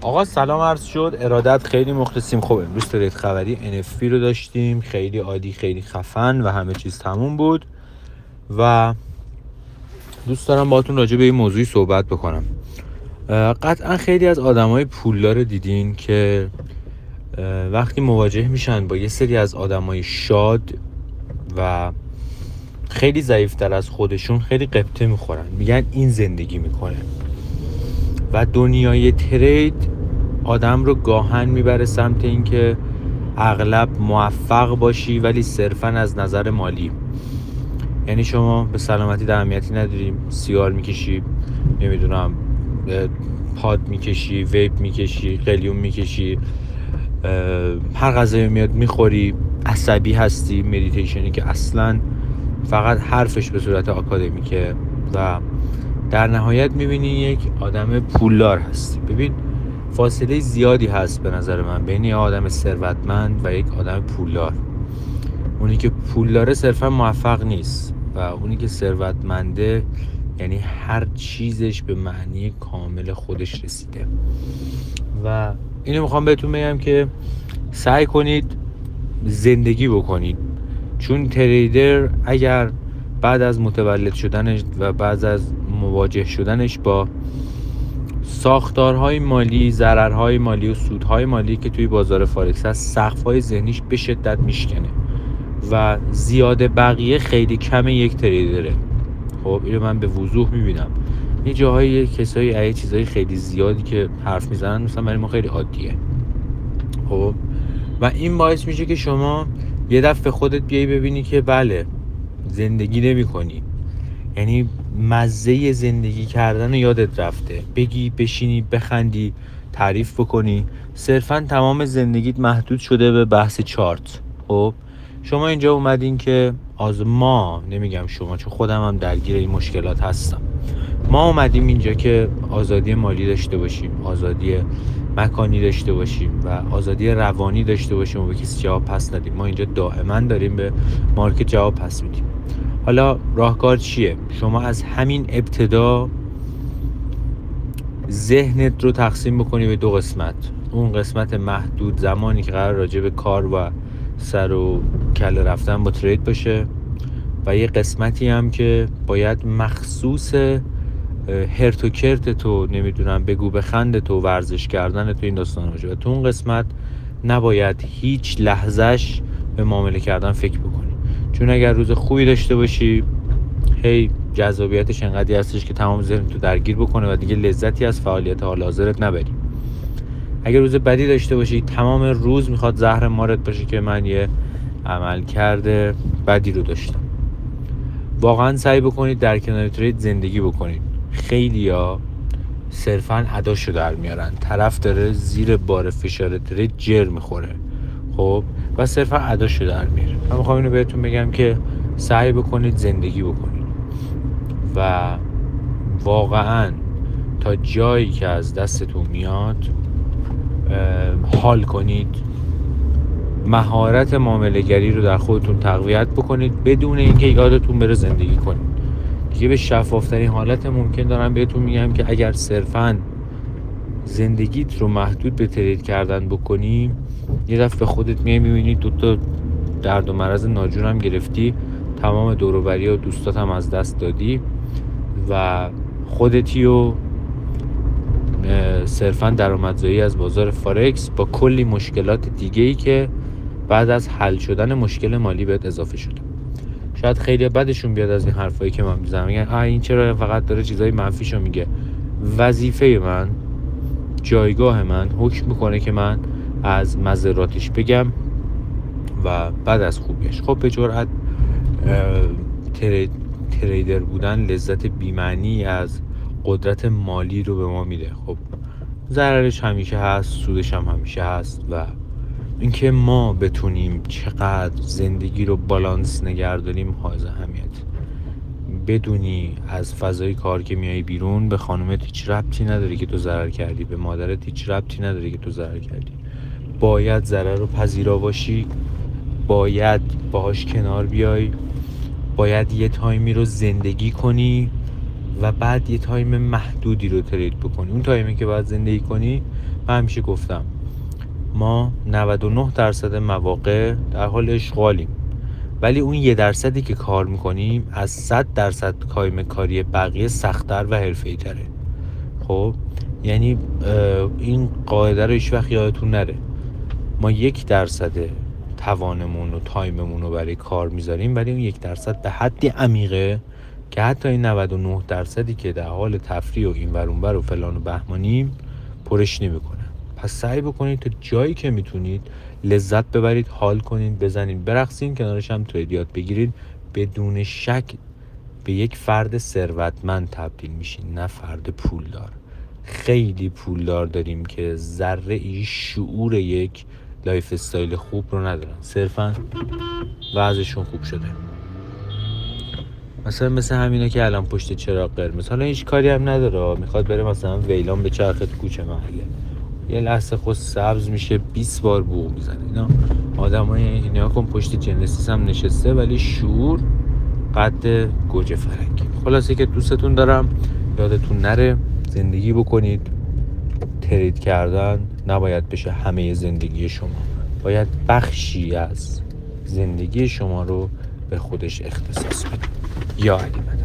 آقا سلام عرض شد. ارادت خیلی مخلصیم. خب امروز ترید خبری NFP رو داشتیم، خیلی عالی، خیلی خفن و همه چیز تموم بود و دوست دارم باهاتون راجع به این موضوعی صحبت بکنم. قطعا خیلی از آدمای پولدار دیدین که وقتی مواجه میشن با یه سری از آدمای شاد و خیلی ضعیفتر از خودشون خیلی قبطه میخورن، میگن این زندگی میکنه. و دنیای ترید آدم رو گاهن میبره سمت این که اغلب موفق باشی ولی صرفا از نظر مالی. یعنی شما به سلامتی اهمیتی نداریم، سیگار میکشی، نمیدونم پاد میکشی، ویپ میکشی، قلیون میکشی، هر غذایی میاد میخوری، عصبی هستی، مدیتیشنی که اصلا فقط حرفش به صورت آکادمیکه و در نهایت میبینی یک آدم پولدار هستی. ببین فاصله زیادی هست به نظر من بین یک آدم ثروتمند و یک آدم پولدار. اونی که پولداره صرفا موفق نیست و اونی که ثروتمنده یعنی هر چیزش به معنی کامل خودش رسیده. و اینو میخوام بهتون بگم که سعی کنید زندگی بکنید، چون تریدر اگر بعد از متولد شدنش و بعد از مواجه شدنش با ساختارهای مالی، ضررهای مالی و سودهای مالی که توی بازار فارکس هست، سقف‌های ذهنیش به شدت میشکنه و زیاد بقیه خیلی کم یک تریدره. خب اینو من به وضوح میبینم. یه جاهای کسایی چیزای خیلی زیادی که حرف میزنن مثلا برای ما خیلی عادیه. خب و این باعث میشه که شما یه دفعه خودت بیایی ببینی که بله زندگی نمی کنی، یعنی مزه زندگی کردن رو یادت رفته، بگی بشینی بخندی تعریف بکنی، صرفا تمام زندگیت محدود شده به بحث چارت. خب شما اینجا اومدین که ما نمیگم شما چون خودم هم درگیر این مشکلات هستم، ما اومدیم اینجا که آزادی مالی داشته باشیم، آزادی مکانی داشته باشیم و آزادی روانی داشته باشیم و به کسی جواب پس ندیم. ما اینجا دائما داریم به مارکت جواب پس میدیم. حالا راهکار چیه؟ شما از همین ابتدا ذهنت رو تقسیم بکنی به دو قسمت. اون قسمت محدود زمانی که قرار راجع به کار و سر و کله رفتن با ترید باشه و یه قسمتی هم که باید مخصوص هرت و کرت تو، نمیدونم بگو بخند تو، ورزش کردن تو، این داستان باشه. و تو اون قسمت نباید هیچ لحظهش به معامله کردن فکر بکنی، چون اگر روز خوبی داشته باشی هی جذابیتش انقدری هستش که تمام ذهن تو درگیر بکنه و دیگه لذتی از فعالیت حال حاضرت نبری. اگر روز بدی داشته باشی تمام روز میخواد زهر مارت باشه که من یه عمل کرده بدی رو داشتم. واقعا سعی بکنید در کنار ترید زندگی بکنید. خیلیا صرفا اداشو در میارن، طرف داره زیر بار فشار ترید جر میخوره خب و صرفا اداشو در میاره. من میخوام اینو بهتون بگم که سعی بکنید زندگی بکنید و واقعا تا جایی که از دستتون میاد حال کنید، مهارت معامله گری رو در خودتون تقویت بکنید بدون اینکه یادتون بره زندگی کنید. دیگه به شفافترین حالت ممکن دارم بهتون میگم که اگر صرفاً زندگیت رو محدود به ترید کردن بکنی، یه دفعه به خودت میبینی دوتا درد و مرض ناجور هم گرفتی، تمام دور و بری و دوستات هم از دست دادی و خودتی و صرفاً درآمدزایی از بازار فارکس با کلی مشکلات دیگه‌ای که بعد از حل شدن مشکل مالی بهت اضافه شده. شاید خیلی بدشون بیاد از این حرفایی که من میزنم، میگن این چرا فقط داره چیزای منفیشو میگه. وظیفه من، جایگاه من حکم میکنه که من از مضراتش بگم و بعد از خوبیش. خب به جرئت تریدر بودن لذت بی‌معنی از قدرت مالی رو به ما میده. خب ضررش همیشه هست، سودش هم همیشه هست و اینکه ما بتونیم چقدر زندگی رو بالانس نگه داریم حائز اهمیت. بدونی از فضای کار که میای بیرون به خانومت هیچ ربطی نداره که تو ضرر کردی، به مادرت هیچ ربطی نداره که تو ضرر کردی. باید ضرر رو پذیرا باشی، باید باهاش کنار بیای، باید یه تایمی رو زندگی کنی و بعد یه تایم محدودی رو ترید بکنی. اون تایمی که باید زندگی کنی، من همیشه گفتم ما 99% مواقع در حال اشغالیم، ولی اون 1% که کار میکنیم از 100% تایم کاری بقیه سخت‌تر و حرفه‌ای تره. خب یعنی این قاعده رو هیچ وقت یادتون نره. ما 1% توانمون و تایممون رو برای کار میذاریم، ولی اون 1% به حدی عمیقه که حتی این 99% که در حال تفریح و این ور اون ور و فلان و بهمانیم پرش نمیکنه. پس سعی بکنید تا جایی که میتونید لذت ببرید، حال کنید، بزنید، برقصین، کنارش هم ترید یاد بگیرید. بدون شک به یک فرد ثروتمند تبدیل میشین، نه فرد پولدار. خیلی پولدار داریم که ذره ای شعور یک لایف استایل خوب رو ندارن، صرفا وضعشون خوب شده. مثل همینا که الان پشت چراغ قرمز، حالا هیچ کاری هم نداره، میخواد بره مثلا ویلان به چرخت کوچه محله، یه لحظه خود سبز میشه 20 بار بوق میزنه. اینا آدمای اینا کن پشت جنسیس هم نشسته ولی شعور قد گوجه فرنگی. خلاصه که دوستتون دارم، یادتون نره زندگی بکنید. ترید کردن نباید بشه همه زندگی شما، باید بخشی از زندگی شما رو به خودش اختصاص بدید. یا علی مدد.